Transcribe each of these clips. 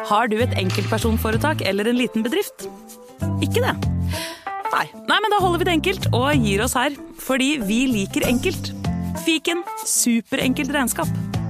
Har du et enkeltpersonforetak eller en liten bedrift? Ikke det? Nei, men da holder vi det enkelt og gir oss her, fordi vi liker enkelt. Fiken, superenkelt regnskap.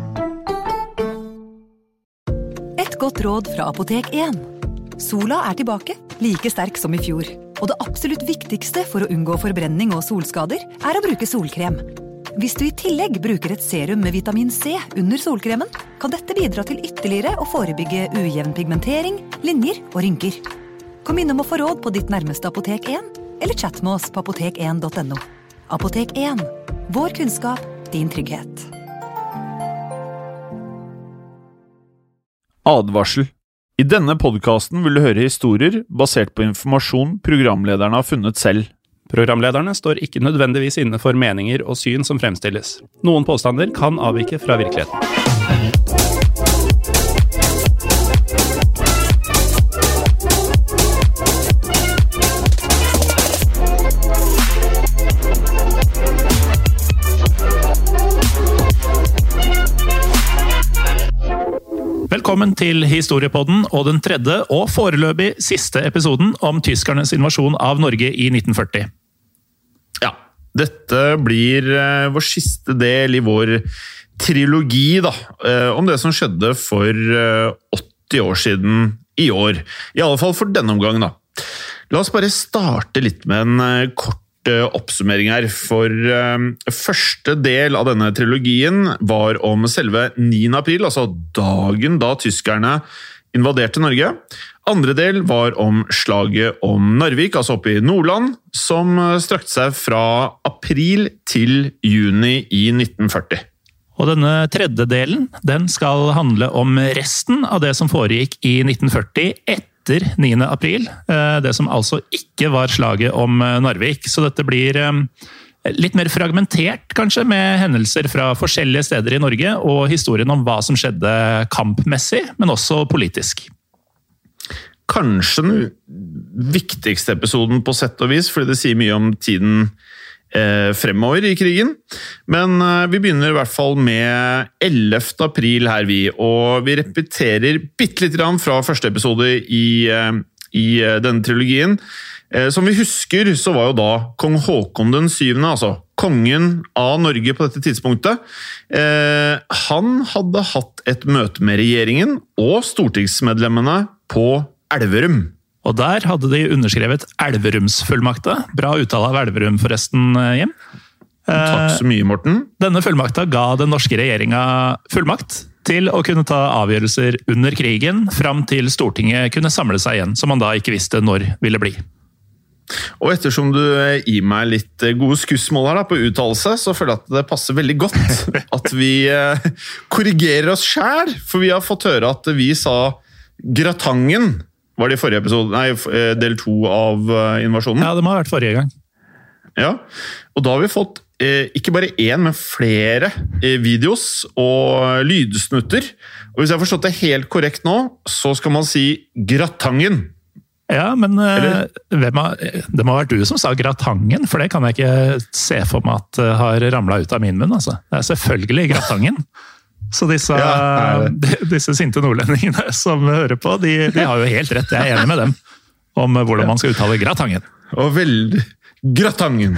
Et godt råd fra Apotek 1. Sola tilbake, like sterk som i fjor. Og det absolutt viktigste for å unngå forbrenning og solskader å bruke solkrem. Hvis du i tillegg bruker et serum med vitamin C under solkremen, kan dette bidra til ytterligere å forebygge ujevn pigmentering, linjer og rynker. Kom innom å få råd på ditt nærmeste Apotek 1, eller chat med oss på apotek1.no. Apotek 1. Vår kunnskap, din trygghet. Advarsel. I denne podcasten vil du høre historier basert på informasjon programlederne har funnet selv. Programlederne står ikke nødvendigvis inne for meninger og syn som fremstilles. Noen påstander kan avvike fra virkeligheten. Velkommen til Historiepodden og den tredje og foreløpig siste episoden om tyskernes invasjon av Norge i 1940. Ja, dette blir vår siste del i vår trilogi da, om det som skjedde for 80 år siden i år. I alle fall for denne omgang da. La oss bare starte litt med en kort oppsummering her, for første del av denne trilogien var om selve 9. april, altså dagen da tyskerne invaderte Norge. Andre del var om slaget om Narvik, altså oppe i Nordland, som strakte seg fra april til juni i 1940. Og denne tredje delen, den skal handle om resten av det som foregikk i 1940 etter 9. april, det som altså ikke var slaget om Narvik. Så dette blir litt mer fragmentert, kanskje, med hendelser fra forskjellige steder i Norge, og historien om hva som skjedde kampmessig, men også politisk. Kanskje den viktigste episoden på sett og vis, fordi det sier mye om tiden fremover i krigen. Men vi begynner i hvert fall med 11. april her og vi repeterer bittelitt fra første episode i denne trilogien. Som vi husker så var jo da kong Håkon den 7., altså kongen av Norge på dette tidspunktet. Han hadde hatt et møte med regjeringen og stortingsmedlemmene på Elverum. Og der hadde de underskrevet Elverumsfullmakta. Bra uttale av Elverum forresten, Jim. Takk så mye, Morten. Denne fullmakta ga den norske regjeringa fullmakt til å kunne ta avgjørelser under krigen, fram til Stortinget kunne samle seg igjen, som man da ikke visste når ville bli. Og ettersom du gir meg litt gode skussmål her da, på uttalelse, så føler jeg at det passer veldig godt at vi korrigerer oss selv, for vi har fått høre at vi sa Gratangen. Var det i forrige episode? Nei, del 2 av invasjonen? Ja, det må ha vært forrige gang. Ja, og da har vi fått ikke bare en, men flere videos og lydsnutter. Og hvis jeg har forstått det helt korrekt nå, så skal man si Gratangen. Ja, men det må ha vært du som sa Gratangen, for det kan jeg ikke se for meg at har ramlet ut av min munn. Altså. Det selvfølgelig Gratangen. Så disse sinte nordlendingene som hører på, de har jo helt rett, jeg enig med dem, om hvordan man skal uttale Gratangen. Og veldig Gratangen.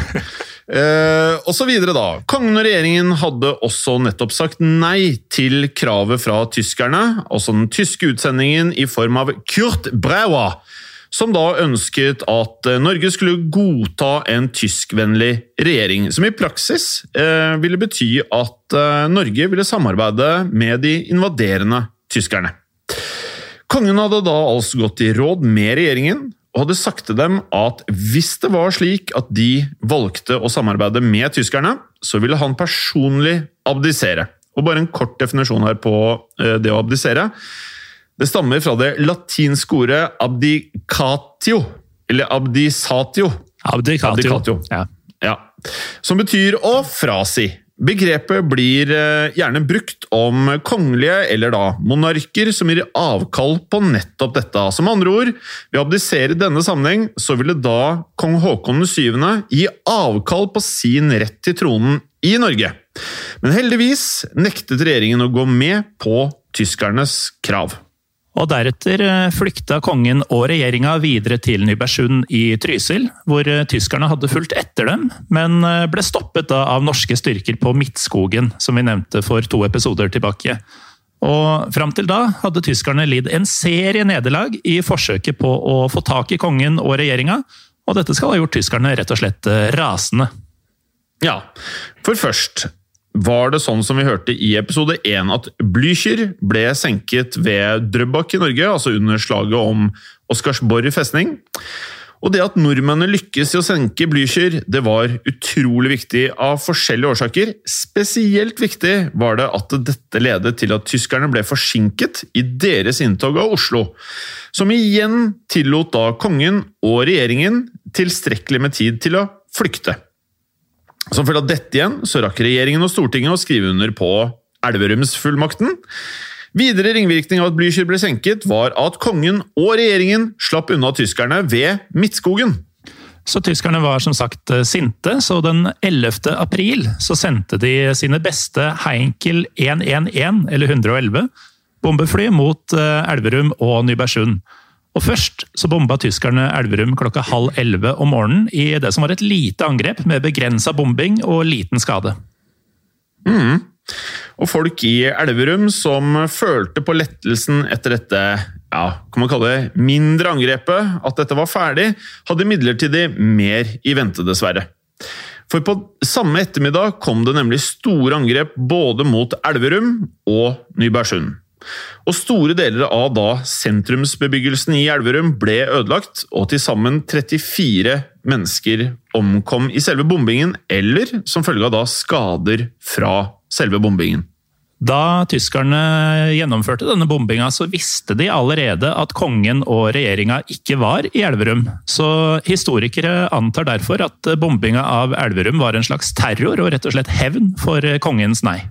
Og så videre da. Kongen og regjeringen hadde også nettopp sagt nei til kravet fra tyskerne, også den tyske utsendingen i form av Kurt Brauer, som da ønsket at Norge skulle godta en tyskvennlig regjering, som i praksis ville bety at Norge ville samarbeide med de invaderende tyskerne. Kongen hadde da altså gått i råd med regjeringen, og hadde sagt til dem at hvis det var slik at de valgte å samarbeide med tyskerne, så ville han personlig abdisere. Og bare en kort definisjon her på det å abdisere. Det stammer fra det latinske ordet abdicatio, eller abdisatio. Abdicatio. Ja. Som betyr å frasi. Begrepet blir gjerne brukt om kongelige eller da monarker som gir avkall på nettopp dette. Som andre ord, ved å abdisere i denne sammenheng, så ville da kong Håkon den 7. gi avkall på sin rett til tronen i Norge. Men heldigvis nektet regjeringen å gå med på tyskernes krav. Og deretter flykta kongen og regjeringa videre til Nybergsund i Trysil, hvor tyskerne hadde fulgt etter dem, men ble stoppet da av norske styrker på Midtskogen, som vi nevnte for 2 episoder tilbake. Og frem til da hadde tyskerne lidd en serie nederlag i forsøket på å få tak i kongen og regjeringa, og dette skal ha gjort tyskerne rett og slett rasende. Ja, for først var det sånn som vi hørte i episode 1 at Blücher ble senket ved Drøbak i Norge, altså under slaget om Oscarsborg festning. Og det at nordmennene lykkes i å senke Blücher, det var utrolig viktig av forskjellige årsaker. Spesielt viktig var det at dette ledet til at tyskerne ble forsinket i deres inntog av Oslo, som igjen tillot da kongen og regjeringen tilstrekkelig med tid til å flykte. Som følge av dette igjen, så rakk regjeringen og Stortinget å skrive under på Elverumsfullmakten. Videre ringvirkning av at Blücher ble senket var at kongen og regjeringen slapp unna tyskerne ved Midtskogen. Så tyskerne var som sagt sinte, så den 11. april så sendte de sine beste Heinkel 111, eller 111, bombefly mot Elverum og Nybergsund. Og først så bomba tyskerne Elverum 10:30 om morgenen i det som var et lite angrep med begrenset bombing og liten skade. Og folk i Elverum som følte på lettelsen etter dette, ja, kan man kalle det mindre angrepet, at dette var ferdig, hadde midlertidig mer i vente dessverre. For på samme ettermiddag kom det nemlig store angrep både mot Elverum og Nybergsund. Og store deler av da sentrumsbebyggelsen i Elverum ble ødelagt, og til sammen 34 mennesker omkom i selve bombingen, eller som følge av da skader fra selve bombingen. Da tyskerne gjennomførte denne bombinga, så visste de allerede at kongen og regjeringa ikke var i Elverum. Så historikere antar derfor at bombinga av Elverum var en slags terror og rett og slett hevn for kongens nei.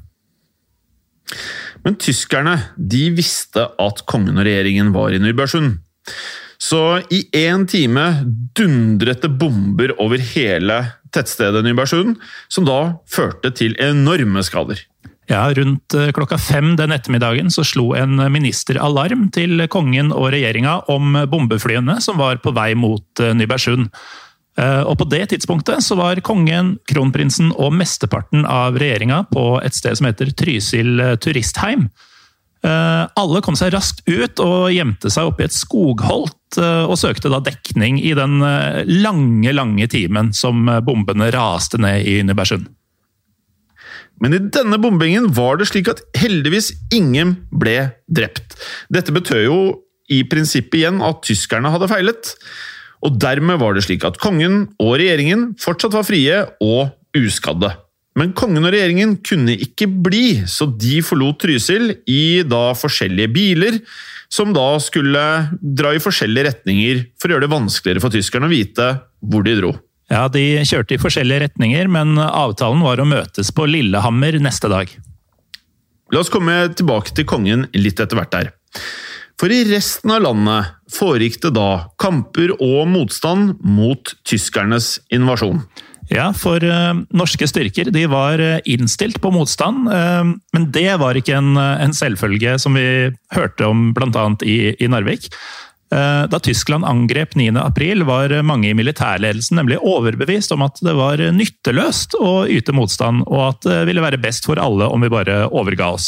Men tyskerne, de visste at kongen og regjeringen var i Nybergsund. Så i 1 time dundret det bomber over hele tettstedet Nybergsund, som da førte til enorme skader. Ja, rundt 5:00 den ettermiddagen så slo en minister alarm til kongen og regjeringa om bombeflyene som var på vei mot Nybergsund. Og på det tidspunktet så var kongen, kronprinsen og mesteparten av regjeringa på et sted som heter Trysil turistheim. Alle kom seg raskt ut og gjemte seg oppe i et skogholt og søkte da dekning i den lange timen som bombene raste ned i Nybergsund. Men i denne bombingen var det slik at heldigvis ingen ble drept. Dette betød jo i prinsippet igjen at tyskerne hadde feilet. Og dermed var det slik at kongen og regjeringen fortsatt var frie og uskadde. Men kongen og regjeringen kunne ikke bli, så de forlot Trysil i da forskjellige biler, som da skulle dra i forskjellige retninger for å gjøre det vanskeligere for tyskerne å vite hvor de dro. Ja, de kjørte i forskjellige retninger, men avtalen var å møtes på Lillehammer neste dag. La oss komme tilbake til kongen litt etter hvert der. For i resten av landet foregikk det da kamper og motstand mot tyskernes invasjon. Ja, for norske styrker de var innstilt på motstand, men det var ikke en selvfølge som vi hørte om blant annet i Narvik. Da Tyskland angrep 9. april var mange i militærledelsen nemlig overbevist om at det var nytteløst å yte motstand, og at det ville være best for alle om vi bare overga oss.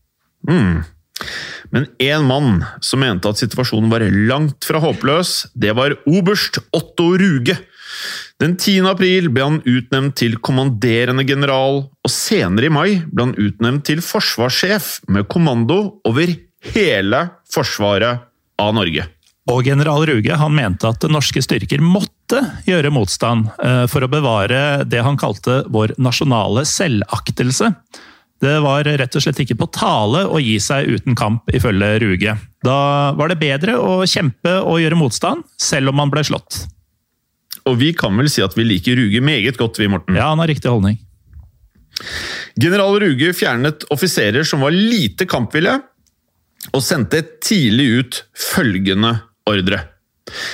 Men en mann som mente at situasjonen var langt fra håpløs, det var oberst Otto Ruge. Den 10. april ble han utnevnt til kommanderende general, og senere i mai ble han utnevnt til forsvarssjef med kommando over hele forsvaret av Norge. Og general Ruge han mente at norske styrker måtte gjøre motstand for å bevare det han kalte vår nasjonale selvaktelse. Det var rett og slett ikke på tale å gi seg uten kamp, ifølge Ruge. Da var det bedre å kjempe og gjøre motstand, selv om man ble slått. Og vi kan vel si at vi liker Ruge meget godt, vi, Morten. Ja, han har riktig holdning. General Ruge fjernet offiserer som var lite kampvillige, og sendte tidlig ut følgende ordre.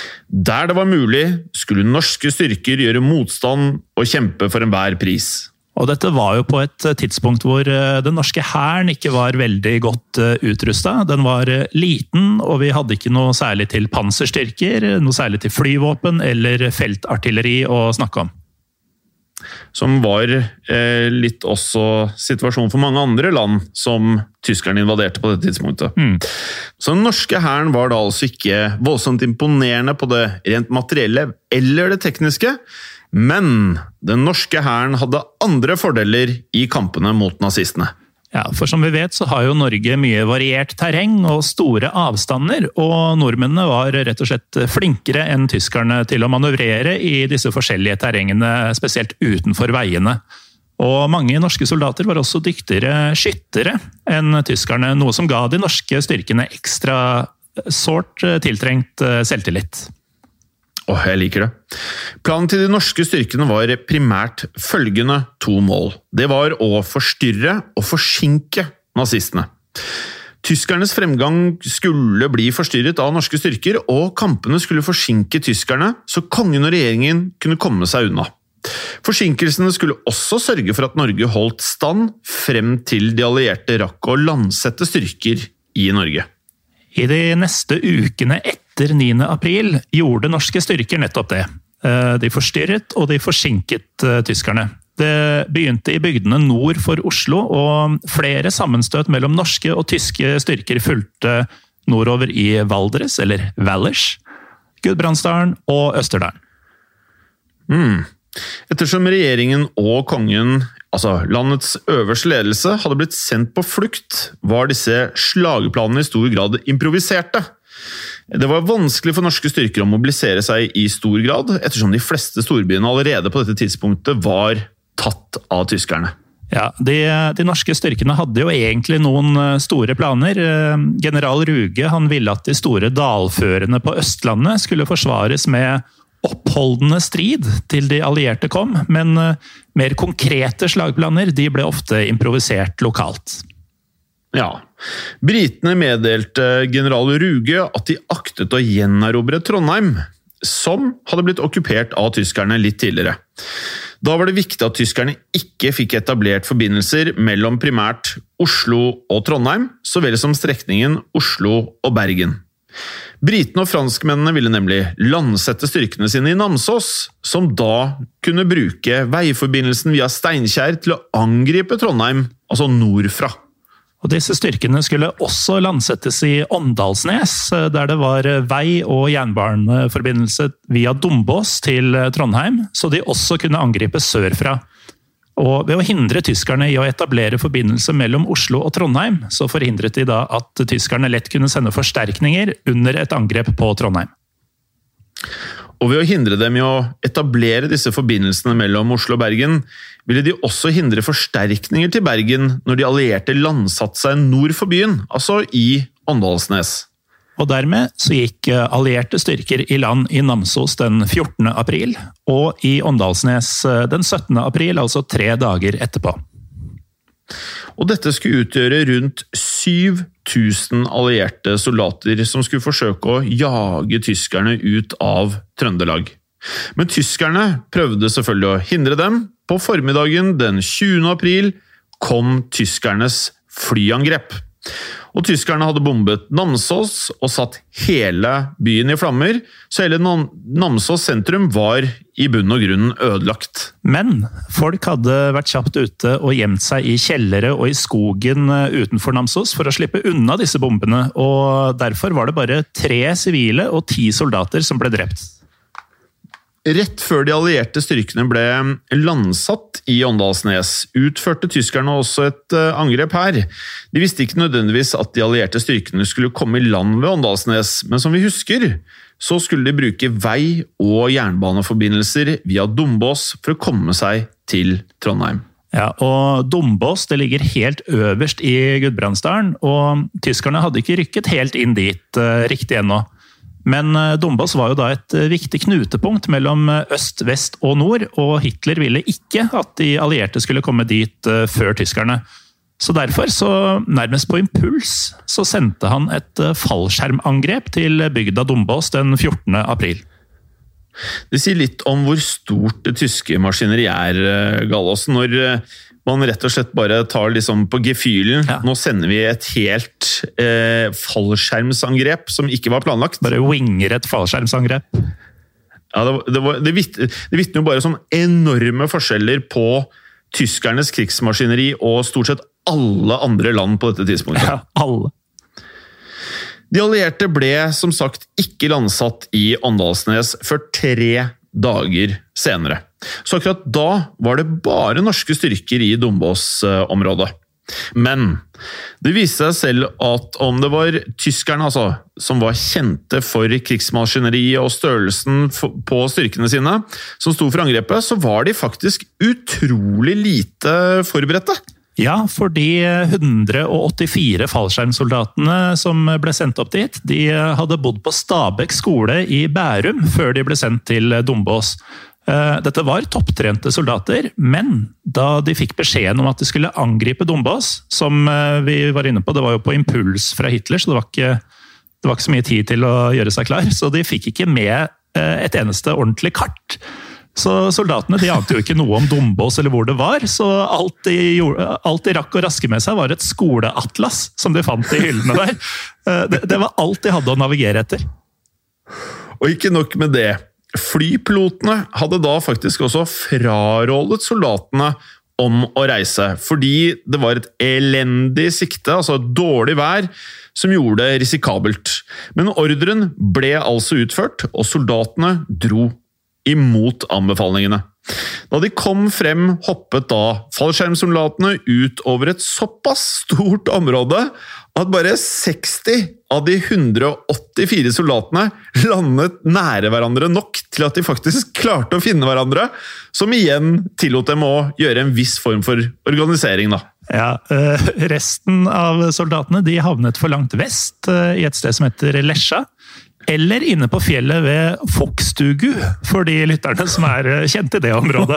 Der det var mulig, skulle norske styrker gjøre motstand og kjempe for enhver pris. Og dette var jo på et tidspunkt hvor den norske hæren ikke var veldig godt utrustet. Den var liten, og vi hadde ikke noe særlig til panserstyrker, noe særlig til flyvåpen eller feltartilleri å snakke om. Som var litt også situasjonen for mange andre land som tyskerne invaderte på det tidspunktet. Så den norske hæren var da altså ikke voldsomt imponerende på det rent materielle eller det tekniske, men den norske hæren hadde andre fordeler i kampene mot nazistene. Ja, for som vi vet så har jo Norge mye variert terreng og store avstander, og nordmennene var rett og slett flinkere enn tyskerne til å manøvrere i disse forskjellige terrengene, spesielt utenfor veiene. Og mange norske soldater var også dyktigere skyttere enn tyskerne, noe som ga de norske styrkene ekstra sårt tiltrengt selvtillit. Jeg liker det. Planen til de norske styrkene var primært følgende 2 mål. Det var å forstyrre og forsinke nazistene. Tyskernes fremgang skulle bli forstyrret av norske styrker, og kampene skulle forsinke tyskerne, så kongen og regjeringen kunne komme seg unna. Forsinkelsene skulle også sørge for at Norge holdt stand frem til de allierte rakk å landsette styrker i Norge. I de neste ukene etter 9. april gjorde norske styrker nettopp det. De forstyrret og de forsinket tyskerne. Det begynte i bygdene nord for Oslo, og flere sammenstøt mellom norske og tyske styrker fulgte nordover i Valdres, eller Valdres, Gudbrandsdalen og Østerdalen. Ettersom regjeringen og kongen, altså landets øverste ledelse, hadde blitt sendt på flukt, var disse slagplanene i stor grad improviserte. Det var vanskelig for norske styrker å mobilisere seg i stor grad, ettersom de fleste storbyene allerede på dette tidspunktet var tatt av tyskerne. Ja, de norske styrkene hadde jo egentlig noen store planer. General Ruge han ville at de store dalførene på Østlandet skulle forsvares med oppholdende strid til de allierte kom, men mer konkrete slagplaner de ble ofte improvisert lokalt. Ja, britene meddelte general Ruge at de aktet å gjenerobre Trondheim, som hadde blitt okkupert av tyskerne litt tidligere. Da var det viktig at tyskerne ikke fikk etablert forbindelser mellom primært Oslo og Trondheim, så vel som strekningen Oslo og Bergen. Britene og franskmennene ville nemlig landsette styrkene sine i Namsos, som da kunne bruke veiforbindelsen via Steinkjer til å angripe Trondheim, altså nordfra. Og disse styrkene skulle også landsettes i Åndalsnes, der det var vei- og jernbaneforbindelse via Dombås til Trondheim, så de også kunne angripe sørfra. Og ved å hindre tyskerne i å etablere forbindelse mellom Oslo og Trondheim, så forhindret de da at tyskerne lett kunne sende forsterkninger under et angrep på Trondheim. Og ved å hindre dem i å etablere disse forbindelsene mellom Oslo og Bergen, ville de også hindre forsterkninger til Bergen når de allierte landsatte seg nord for byen, altså i Åndalsnes. Og dermed så gikk allierte styrker i land i Namsos den 14. april, og i Åndalsnes den 17. april, altså 3 dager etterpå. Og dette skulle utgjøre rundt 7000 allierte soldater som skulle forsøke å jage tyskerne ut av Trøndelag. Men tyskerne prøvde selvfølgelig å hindre dem. På formiddagen den 20. april kom tyskernes flyangrep. Og tyskerne hadde bombet Namsos og satt hele byen i flammer, så hele Namsos sentrum var i bunn og grunn ødelagt. Men folk hadde vært kjapt ute og gjemt seg i kjellere og i skogen utenfor Namsos for å slippe unna disse bombene, og derfor var det bare 3 sivile og 10 soldater som ble drept. Rett før de allierte styrkene ble landsatt i Åndalsnes, utførte tyskerne også et angrep her. De visste ikke nødvendigvis at de allierte styrkene skulle komme i land ved Åndalsnes, men som vi husker, så skulle de bruke vei- og jernbaneforbindelser via Dombås for å komme seg til Trondheim. Ja, og Dombås det ligger helt øverst i Gudbrandsdalen, og tyskerne hadde ikke rykket helt inn dit riktig ennå. Men Dombås var jo da et viktig knutepunkt mellom øst, vest og nord, og Hitler ville ikke at de allierte skulle komme dit før tyskerne. Så derfor, så nærmest på impuls, så sendte han et fallskjermangrep til bygda Dombås den 14. april. Det sier litt om hvor stort det tyske maskineriet Gallosen, når man rett og slett bare tar liksom på gefühlen. Ja. Nå sender vi et helt fallskjermsangrep som ikke var planlagt. Bare winger et fallskjermsangrep. Ja, det vittner jo bare sånn enorme forskjeller på tyskernes krigsmaskineri og stort sett alle andre land på dette tidspunktet. Ja, alle. De allierte ble som sagt ikke landsatt i Åndalsnes før 3 dager senere. Så akkurat da var det bare norske styrker i Dombås-området. Men det viste seg selv at om det var tyskerne som var kjente for krigsmaskineri og størrelsen på styrkene sine, som sto for angrepet, så var de faktisk utrolig lite forberedte. Ja, for de 184 fallskjermsoldatene som ble sendt opp dit, de hadde bodd på Stabekk skole i Bærum før de ble sendt til Dombås. Dette var topptrente soldater, men da de fikk beskjeden om at de skulle angripe Dombås, som vi var inne på, det var jo på impuls fra Hitler, så det var ikke så mye tid til å gjøre seg klar, så de fikk ikke med et eneste ordentlig kart. Så soldatene de ante jo ikke noe om Dombås eller hvor det var, så alt de rakk å raske med seg var et skoleatlas som de fant i hyllene der. Det var alt de hadde å navigere etter. Og ikke nok med det. Flypilotene hadde da faktisk også frarådet soldatene om å reise, fordi det var et elendig sikte, altså et dårlig vær, som gjorde det risikabelt. Men ordren ble altså utført, og soldatene dro imot anbefalingene. Da de kom frem, hoppet da fallskjermsoldatene ut over et såpass stort område at bare 60 av de 184 soldatene landet nære hverandre nok til at de faktisk klarte å finne hverandre, som igjen tillot dem å gjøre en viss form for organisering. Da. Ja, resten av soldatene de havnet for langt vest i et sted som heter Lesja, eller inne på fjellet ved Fokstugu, for de lytterne som kjent i det området.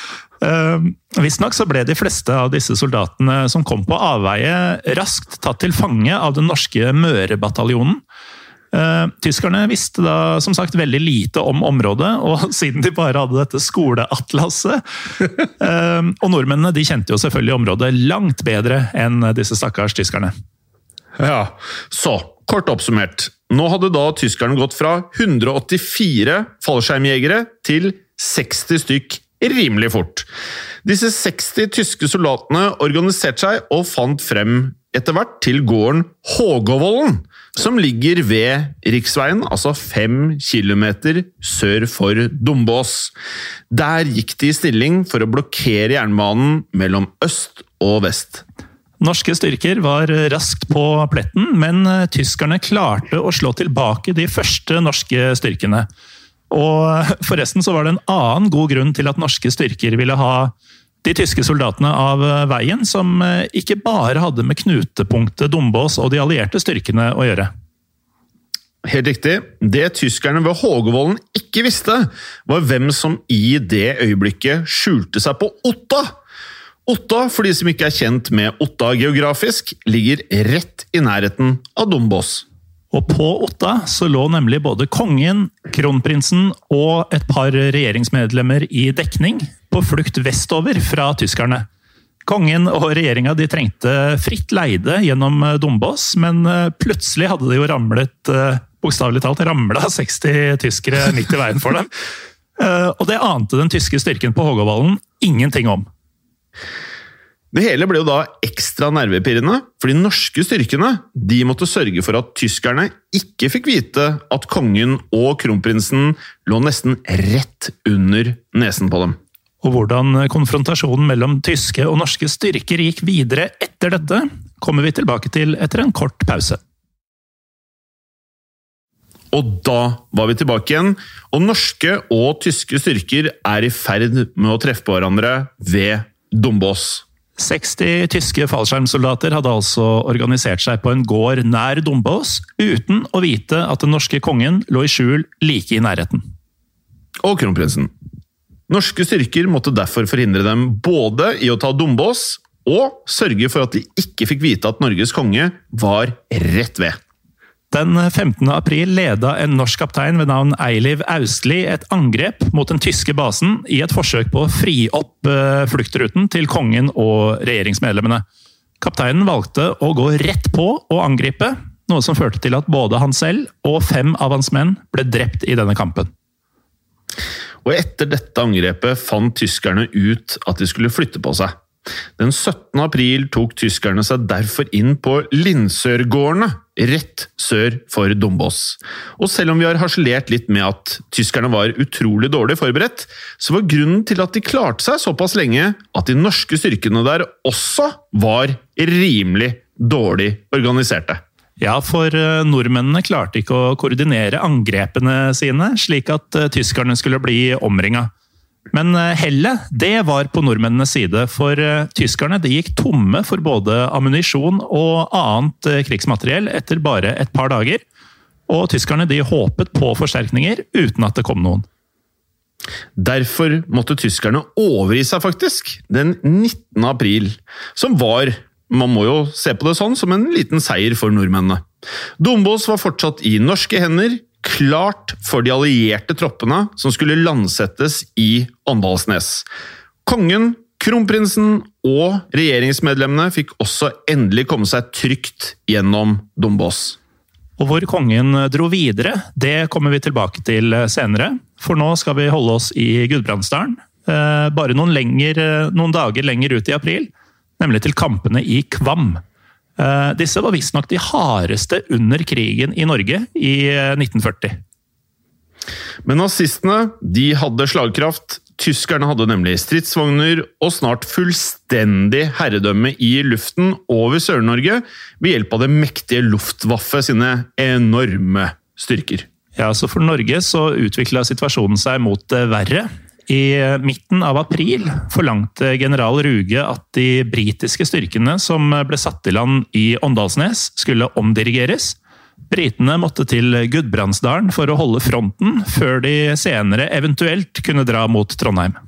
Visstnok så ble de fleste av disse soldatene som kom på avveie raskt tatt til fange av den norske Mørebataljonen. Tyskerne visste da som sagt veldig lite om området, og siden de bare hadde dette skoleatlaset, og nordmennene de kjente jo selvfølgelig området langt bedre enn disse stakkars tyskerne. Ja, så kort oppsummert. Nå hadde da tyskerne gått fra 184 fallskjermjegere til 60 stykk rimelig fort. Disse 60 tyske soldatene organiserte seg og fant frem etter hvert til gården Hågåvollen, som ligger ved riksveien, altså 5 kilometer sør for Dombås. Der gikk de i stilling for å blokkere jernbanen mellom øst og vest. Norske styrker var raskt på pletten, men tyskerne klarte å slå tilbake de første norske styrkene. Og forresten så var det en annen god grunn til at norske styrker ville ha de tyske soldatene av veien, som ikke bare hadde med knutepunktet Dombås og de allierte styrkene å gjøre. Helt riktig. Det tyskerne ved Hågåvollen ikke visste, var hvem som i det øyeblikket skjulte seg på Otta. Otta, for de som ikke kjent med Otta geografisk, ligger rett i nærheten av Dombås. Og på Otta så lå nemlig både kongen, kronprinsen og et par regjeringsmedlemmer i dekning på flukt vestover fra tyskerne. Kongen og regjeringa de trengte fritt leide gjennom Dombås, men plutselig hadde de jo bokstavelig talt ramlet 60 tyskere midt i veien for dem. Og det ante den tyske styrken på Hågåvollen ingenting om. Det hele ble jo da ekstra nervepirrende, for de norske styrkene de måtte sørge for at tyskerne ikke fikk vite at kongen og kronprinsen lå nesten rett under nesen på dem. Og hvordan konfrontasjonen mellom tyske og norske styrker gikk videre etter dette, kommer vi tilbake til etter en kort pause. Og da var vi tilbake igjen, og norske og tyske styrker i ferd med å treffe på hverandre ved Dombås. 60 tyske fallskjermsoldater hadde altså organisert seg på en gård nær Dombås, uten å vite at den norske kongen lå i skjul like i nærheten. Og kronprinsen. Norske styrker måtte derfor forhindre dem både i å ta Dombås, og sørge for at de ikke fikk vite at Norges konge var rett ved. Den 15. april ledet en norsk kaptein ved navn Eiliv Austli et angrep mot den tyske basen i et forsøk på å fri opp fluktruten til kongen og regjeringsmedlemmene. Kapteinen valgte å gå rett på og angripe, noe som førte til at både han selv og 5 av hans menn ble drept i denne kampen. Og etter dette angrepet fant tyskerne ut at de skulle flytte på seg. Den 17. april tok tyskerne seg derfor inn på Lindsørgårdene, rett sør for Dombås. Og selv om vi har harselert litt med at tyskerne var utrolig dårlig forberedt, så var grunnen til at de klarte seg såpass lenge at de norske styrkene der også var rimelig dårlig organiserte. Ja, for nordmennene klarte ikke å koordinere angrepene sine, slik at tyskerne skulle bli omringet. Men hellet, det var på nordmennenes side, for tyskerne de gikk tomme for både ammunisjon og annet krigsmateriell etter bare et par dager, og tyskerne de håpet på forsterkninger uten at det kom noen. Derfor måtte tyskerne overgi seg faktisk, den 19. april, som var, man må jo se på det sånn, som en liten seier for nordmennene. Dombås var fortsatt i norske hender, klart for de allierte troppene som skulle landsettes i Åndalsnes. Kongen, kronprinsen og regjeringsmedlemmene fikk også endelig komme seg trygt gjennom Dombås. Og hvor kongen dro videre, det kommer vi tilbake til senere, for nå skal vi holde oss i Gudbrandsdalen, bare noen dager lenger ut i april, nemlig til kampene i Kvam. Disse var visstnok de hardeste under krigen i Norge i 1940. Men nazistene, de hadde slagkraft. Tyskerne hadde nemlig stridsvogner og snart fullstendig herredømme i luften over Sør-Norge ved hjelp av det mektige Luftwaffe sine enorme styrker. Ja, så for Norge så utviklet situasjonen seg mot verre. I midten av april forlangte general Ruge at de britiske styrkene som ble satt i land i Åndalsnes skulle omdirigeres. Britene måtte til Gudbrandsdalen for å holde fronten, før de senere eventuelt kunne dra mot Trondheim.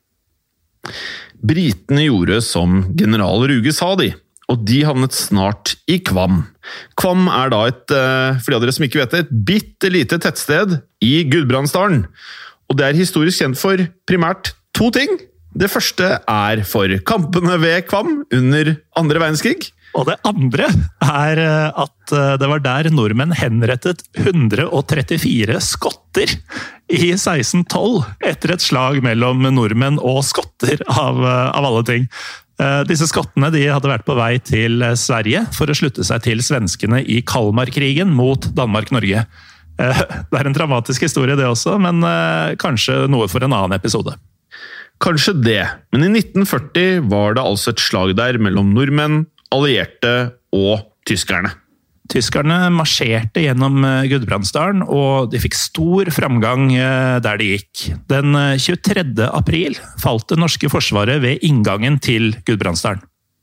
Britene gjorde som general Ruge sa de, og de havnet snart i Kvam. Kvam er da for de av dere som ikke vet det, et bittelite tettsted i Gudbrandsdalen. Og det er historisk kjent for primært 2 ting. Det første er for kampene ved Kvam under 2. verdenskrig. Og det andre er at det var der nordmenn henrettet 134 skotter i 1612, etter et slag mellom nordmenn og skotter av alle ting. Disse skottene de hadde vært på vei til Sverige for å slutte seg til svenskene i Kalmarkrigen mot Danmark-Norge. Det er en dramatisk historie det også, men kanskje noe for en annen episode. Kanskje det, men i 1940 var det altså et slag der mellom nordmenn, allierte og tyskerne. Tyskerne marsjerte gjennom Gudbrandsdalen, og de fikk stor framgang der de gikk. Den 23. april falt det norske forsvaret ved inngangen til Gudbrandsdalen.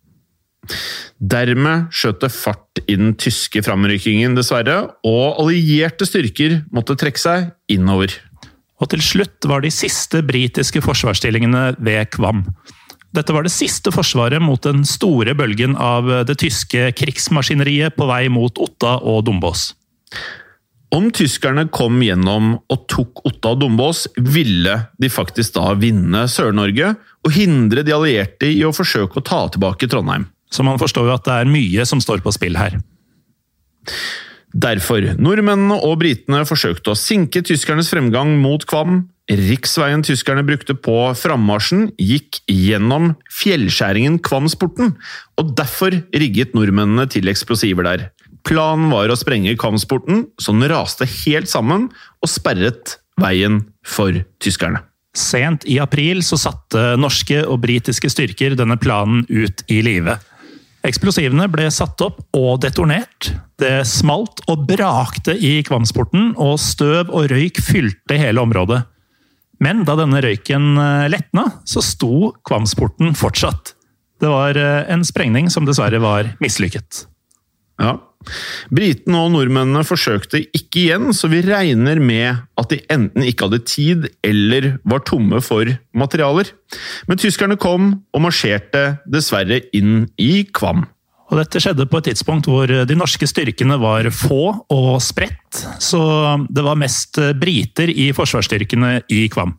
Dermed skjøt det fart i den tyske framrykkingen dessverre, og allierte styrker måtte trekke seg innover. Og til slutt var de siste britiske forsvarsstillingene ved Kvam. Dette var det siste forsvaret mot den store bølgen av det tyske krigsmaskineriet på vei mot Otta og Dombås. Om tyskerne kom gjennom og tok Otta og Dombås, ville de faktisk da vinne Sør-Norge og hindre de allierte i å forsøke å ta tilbake Trondheim. Så man forstår jo at det er mye som står på spill her. Derfor, nordmennene og britene forsøkte å sinke tyskernes fremgang mot Kvam. Riksveien tyskerne brukte på frammarsjen gikk gjennom fjellskjæringen Kvamsporten, og derfor rigget nordmennene til eksplosiver der. Planen var å sprenge Kvamsporten, så den raste helt sammen og sperret veien for tyskerne. Sent i april så satte norske og britiske styrker denne planen ut i live. Eksplosivene ble satt opp og detonert. Det smalt og brakte i Kvamsporten, og støv og røyk fylte hele området. Men da denne røyken lettna, så sto Kvamsporten fortsatt. Det var en sprengning som dessverre var mislykket. Ja. Britene og nordmennene forsøkte ikke igjen, så vi regner med at de enten ikke hadde tid eller var tomme for materialer. Men tyskerne kom og marsjerte dessverre inn i Kvam. Og dette skjedde på et tidspunkt hvor de norske styrkene var få og spredt, så det var mest briter i forsvarsstyrkene i Kvam.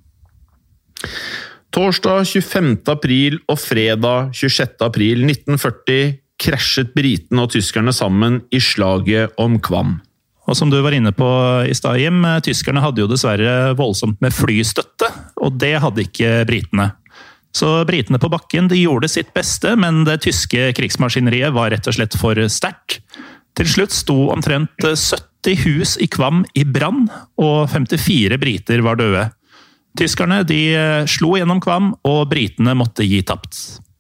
Torsdag 25. april og fredag 26. april 1940 krasjet britene og tyskerne sammen i slaget om Kvam. Og som du var inne på i stad, Jim, tyskerne hadde jo dessverre voldsomt med flystøtte, og det hadde ikke britene. Så britene på bakken de gjorde sitt beste, men det tyske krigsmaskineriet var rett og slett for sterkt. Til slutt sto omtrent 70 hus i Kvam i brann, og 54 briter var døde. Tyskerne de slo gjennom Kvam, og britene måtte gi tapt.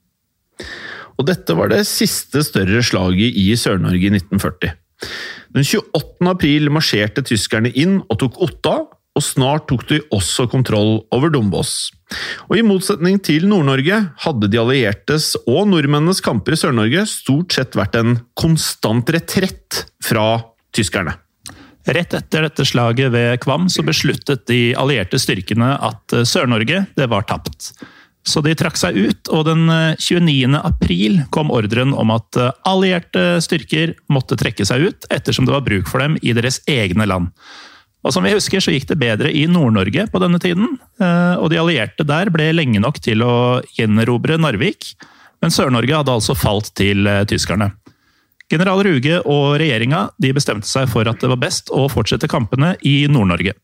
Og dette var det siste større slaget i Sør-Norge i 1940. Den 28. april marsjerte tyskerne inn og tok Otta, og snart tok de også kontroll over Dombås. Og i motsetning til Nord-Norge hadde de alliertes og nordmennenes kamper i Sør-Norge stort sett vært en konstant retrett fra tyskerne. Rett etter dette slaget ved Kvam så besluttet de allierte styrkene at Sør-Norge det var tapt. Så de trakk seg ut, og den 29. april kom ordren om at allierte styrker måtte trekke seg ut ettersom det var bruk for dem i deres egne land. Og som vi husker så gikk det bedre i Nord-Norge på denne tiden, og de allierte der ble lenge nok til å gjenerobre Narvik, men Sør-Norge hadde altså falt til tyskerne. General Ruge og regjeringa de bestemte seg for at det var best å fortsette kampene i Nord-Norge.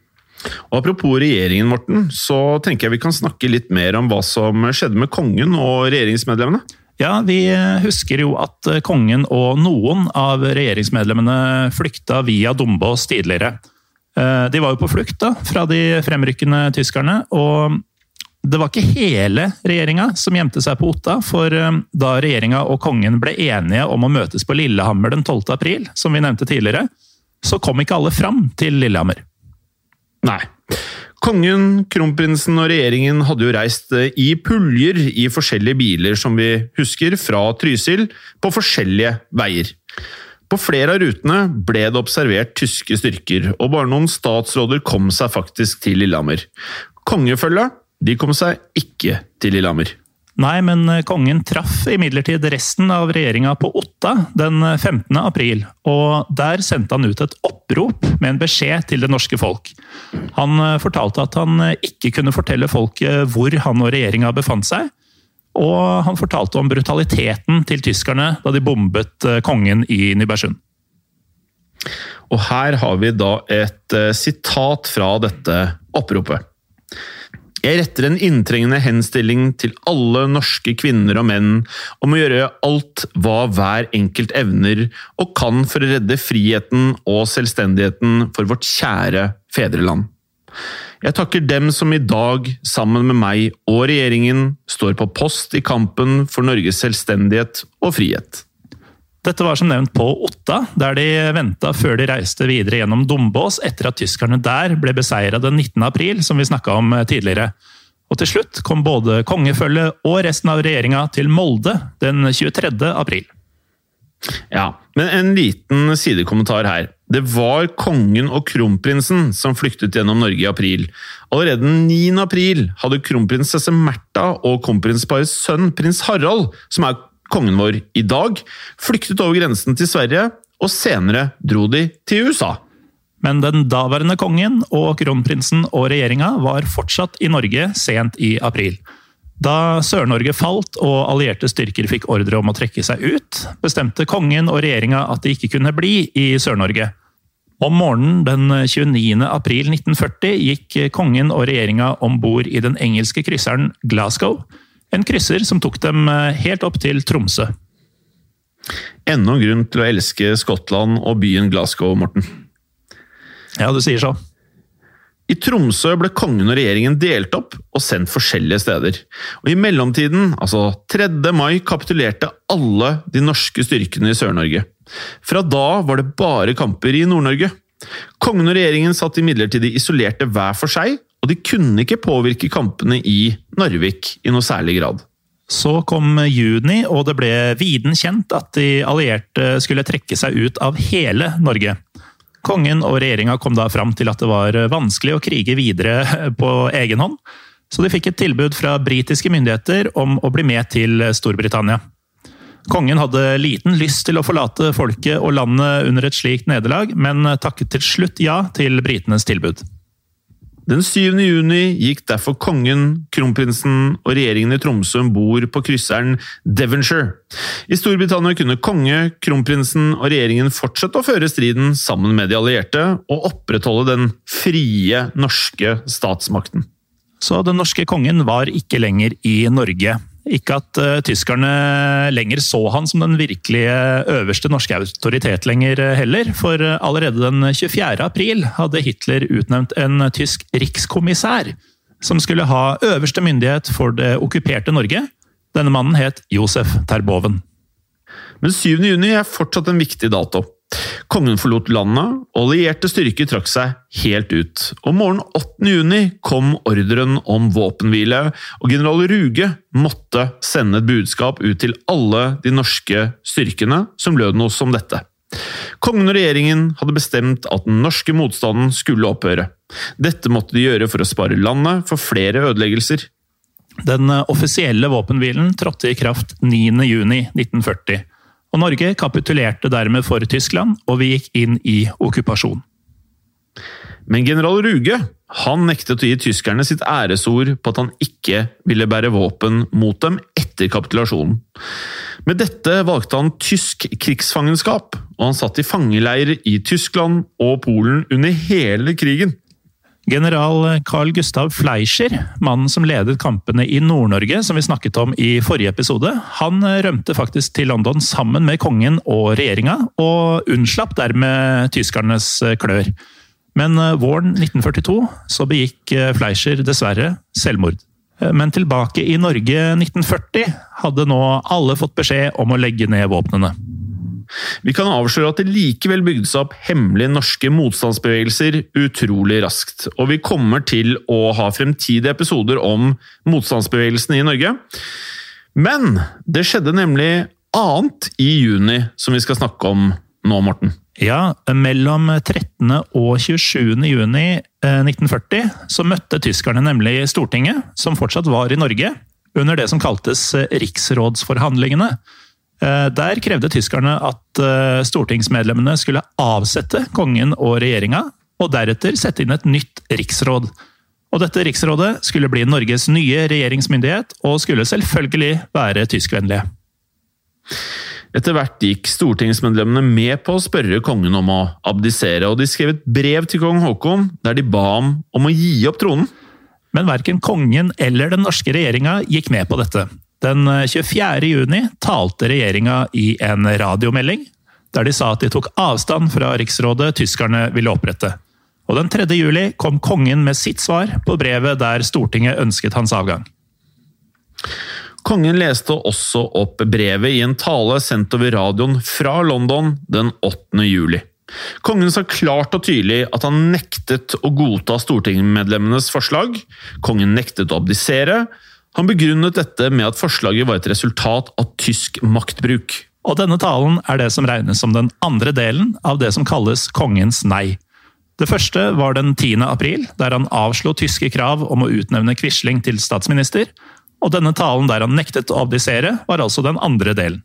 Og apropos regjeringen, Morten, så tenker jeg vi kan snakke litt mer om hva som skjedde med kongen og regjeringsmedlemmene. Ja, vi husker jo at kongen og noen av regjeringsmedlemmene flykta via Dombås tidligere. De var jo på flukt da, fra de fremrykkende tyskerne, og det var ikke hele regjeringa som gjemte seg på Otta, for da regjeringa og kongen ble enige om å møtes på Lillehammer den 12. april, som vi nevnte tidligere, så kom ikke alle fram til Lillehammer. Nei. Kongen, kronprinsen og regjeringen hadde jo reist i puljer i forskjellige biler, som vi husker, fra Trysil, på forskjellige veier. På flere av rutene ble det observert tyske styrker, og bare noen statsråder kom seg faktisk til Lillehammer. Kongefølget, de kom seg ikke til Lillehammer. Nei, men kongen traff imidlertid resten av regjeringa på Otta den 15. april, og der sendte han ut et opprop med en beskjed til det norske folk. Han fortalte at han ikke kunne fortelle folket hvor han og regjeringa befant seg, og han fortalte om brutaliteten til tyskerne da de bombet kongen i Nybergsund. Og her har vi da et sitat fra dette oppropet. Jeg retter en inntrengende henstilling til alle norske kvinner og menn om å gjøre alt hva hver enkelt evner og kan for å redde friheten og selvstendigheten for vårt kjære fedreland. Jeg takker dem som i dag, sammen med meg og regjeringen, står på post i kampen for Norges selvstendighet og frihet. Dette var som nevnt på Otta, der de ventet før de reiste videre gjennom Dombås etter at tyskerne der ble beseiret den 19. april, som vi snakket om tidligere. Og til slutt kom både kongefølget og resten av regjeringa til Molde den 23. april. Ja, men en liten sidekommentar her. Det var kongen og kronprinsen som flyktet gjennom Norge i april. Allerede den 9. april hadde kronprinsesse Märtha og kronprinsparets sønn, prins Harald, som er kongen vår i dag, flyktet over grensen til Sverige, og senere dro de til USA. Men den daværende kongen og kronprinsen og regjeringa var fortsatt i Norge sent i april. Da Sør-Norge falt og allierte styrker fikk ordre om å trekke seg ut, bestemte kongen og regjeringa at de ikke kunne bli i Sør-Norge. Om morgenen den 29. april 1940 gikk kongen og regjeringa ombord i den engelske krysseren Glasgow, en krysser som tok dem helt opp til Tromsø. Enda en grunn til å elske Skottland og byen Glasgow, Morten. Ja, du sier så. I Tromsø ble kongen og regjeringen delt opp og sendt forskjellige steder. Og i mellomtiden, altså 3. mai, kapitulerte alle de norske styrkene i Sør-Norge. Fra da var det bare kamper i Nord-Norge. Kongen og regjeringen satt imidlertid isolerte hver for seg, og de kunne ikke påvirke kampene i Narvik i noe særlig grad. Så kom juni, og det ble viden kjent at de allierte skulle trekke seg ut av hele Norge. Kongen og regjeringa kom da fram til at det var vanskelig å krige videre på egen hånd, så de fikk et tilbud fra britiske myndigheter om å bli med til Storbritannia. Kongen hadde liten lyst til å forlate folket og landet under et slikt nederlag, men takket til slutt ja til britenes tilbud. Den 7. juni gikk derfor kongen, kronprinsen og regjeringen i Tromsø ombord på krysseren Devonshire. I Storbritannia kunne konge, kronprinsen og regjeringen fortsette å føre striden sammen med de allierte og opprettholde den frie norske statsmakten. Så den norske kongen var ikke lenger i Norge. Ikke at tyskerne lenger så han som den virkelige øverste norske autoritet lenger heller, for allerede den 24. april hadde Hitler utnevnt en tysk rikskommissær som skulle ha øverste myndighet for det okkuperte Norge. Denne mannen het Josef Terboven. Men 7. juni er fortsatt en viktig dato. Kongen forlot landet, og allierte styrker trakk seg helt ut. Og morgen 8. juni kom ordren om våpenhvile, og general Ruge måtte sende et budskap ut til alle de norske styrkene som lød noe som dette. Kongen og regjeringen hadde bestemt at den norske motstanden skulle opphøre. Dette måtte de gjøre for å spare landet for flere ødeleggelser. Den offisielle våpenhvilen trådte i kraft 9. juni 1940. Og Norge kapitulerte dermed for Tyskland, og vi gikk inn i okkupasjon. Men general Ruge, han nektet å gi tyskerne sitt æresord på at han ikke ville bære våpen mot dem etter kapitulasjonen. Med dette valgte han tysk krigsfangenskap, og han satt i fangeleir i Tyskland og Polen under hele krigen. General Carl Gustav Fleischer, mannen som ledet kampene i Nord-Norge, som vi snakket om i forrige episode, han rømte faktisk til London sammen med kongen og regjeringa, og unnslapp dermed tyskernes klør. Men våren 1942 så begikk Fleischer dessverre selvmord. Men tilbake i Norge 1940 hadde nå alle fått beskjed om å legge ned våpnene. Vi kan avsløre at det likevel bygde seg opp hemmelige norske motstandsbevegelser utrolig raskt, og vi kommer til å ha fremtidige episoder om motstandsbevegelsene i Norge. Men det skjedde nemlig annet i juni som vi skal snakke om nå, Morten. Ja, mellom 13. og 27. juni 1940 så møtte tyskerne nemlig Stortinget, som fortsatt var i Norge, under det som kaltes riksrådsforhandlingene. Der krevde tyskerne at stortingsmedlemmene skulle avsette kongen og regjeringa, og deretter sette inn et nytt riksråd. Og dette riksrådet skulle bli Norges nye regjeringsmyndighet, og skulle selvfølgelig være tyskvennlige. Etter hvert gikk stortingsmedlemmene med på å spørre kongen om å abdisere, og de skrev et brev til kong Håkon der de ba om å gi opp tronen. Men hverken kongen eller den norske regjeringa gikk med på dette. Den 24. juni talte regjeringa i en radiomelding, der de sa at de tok avstand fra riksrådet tyskerne ville opprette. Og den 3. juli kom kongen med sitt svar på brevet der Stortinget ønsket hans avgang. Kongen leste også opp brevet i en tale sendt over radioen fra London den 8. juli. Kongen sa klart og tydelig at han nektet å godta stortingsmedlemmenes forslag. Kongen nektet å abdisere. Han begrunnet dette med at forslaget var et resultat av tysk maktbruk. Og denne talen er det som regnes som den andre delen av det som kalles kongens nei. Det første var den 10. april, der han avslo tyske krav om å utnevne Quisling til statsminister, og denne talen der han nektet å abdisere var altså den andre delen.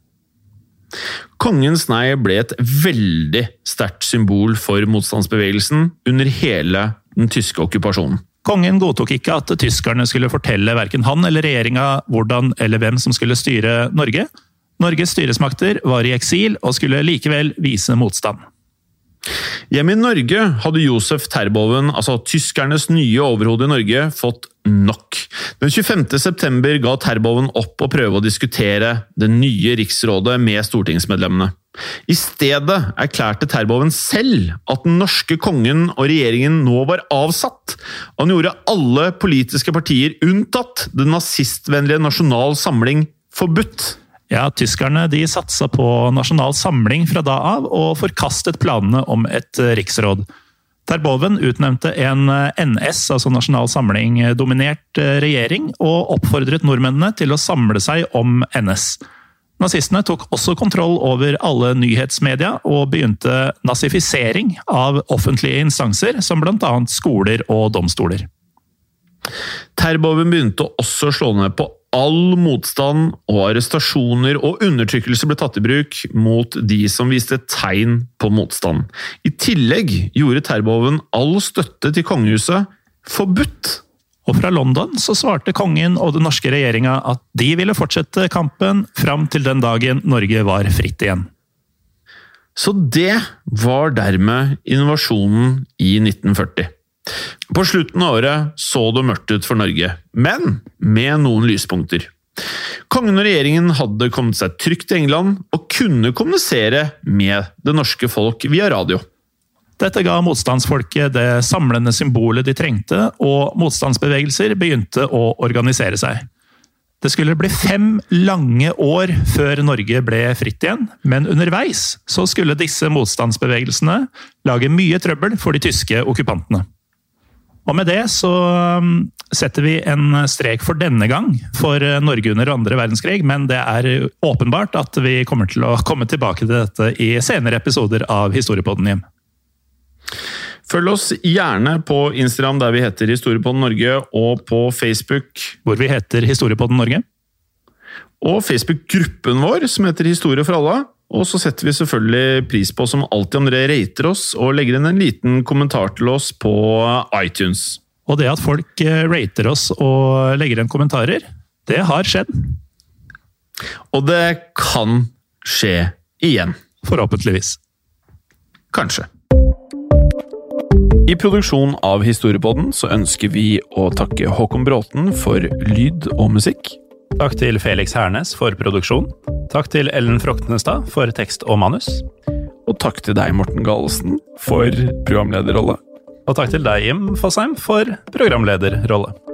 Kongens nei ble et veldig sterkt symbol for motstandsbevegelsen under hele den tyske okkupasjonen. Kongen godtok ikke at tyskerne skulle fortelle hverken han eller regjeringa hvordan eller hvem som skulle styre Norge. Norges styresmakter var i eksil og skulle likevel vise motstand. Hjemme i Norge hadde Josef Terboven, altså tyskernes nye overhode i Norge, fått nok. Den 25. september ga Terboven opp å prøve å diskutere det nye riksrådet med stortingsmedlemmene. I stedet erklærte Terboven selv at den norske kongen og regjeringen nå var avsatt. Han gjorde alle politiske partier unntatt den nazistvennlige Nasjonal Samling forbudt. Ja, tyskerne de satsa på Nasjonal Samling fra da av og forkastet planene om et riksråd. Terboven utnevnte en NS, altså Nasjonal Samling, dominert regjering og oppfordret nordmennene til å samle seg om NS. Nazistene tok også kontroll over alle nyhetsmedia og begynte nazifisering av offentlige instanser, som blant annet skoler og domstoler. Terboven begynte også å slå ned på all motstand og arrestasjoner og undertrykkelse ble tatt i bruk mot de som viste tegn på motstand. I tillegg gjorde terrorloven all støtte til kongehuset forbudt. Og fra London så svarte kongen og den norske regjeringa at de ville fortsette kampen fram til den dagen Norge var fritt igjen. Så det var dermed invasjonen i 1940. På slutten av året så det mørkt ut for Norge, men med noen lyspunkter. Kongen og regjeringen hadde kommet seg trygt til England og kunne kommunisere med det norske folk via radio. Dette ga motstandsfolket det samlende symbolet de trengte, og motstandsbevegelser begynte å organisere seg. Det skulle bli 5 lange år før Norge ble fritt igjen, men underveis så skulle disse motstandsbevegelsene lage mye trøbbel for de tyske okkupantene. Og med det så setter vi en strek for denne gang for Norge under andre verdenskrig, men det er åpenbart at vi kommer til å komme tilbake til dette i senere episoder av Historiepodden hjem. Følg oss gjerne på Instagram der vi heter Historiepodden Norge, og på Facebook hvor vi heter Historiepodden Norge. Og Facebook-gruppen vår som heter Historie for alle. Og så setter vi selvfølgelig pris på som alltid om dere rater oss og legger inn en liten kommentar til oss på iTunes. Og det at folk rater oss og legger inn kommentarer, det har skjedd. Og det kan skje igjen. Forhåpentligvis. Kanskje. I produksjon av Historiepodden så ønsker vi å takke Håkon Bråten for lyd og musikk. Takk til Felix Hernes for produksjon. Takk til Ellen Froktenestad for tekst og manus. Og takk til deg, Morten Galesen, for programlederrolle. Og takk til deg, Jim Fossheim, for programlederrolle.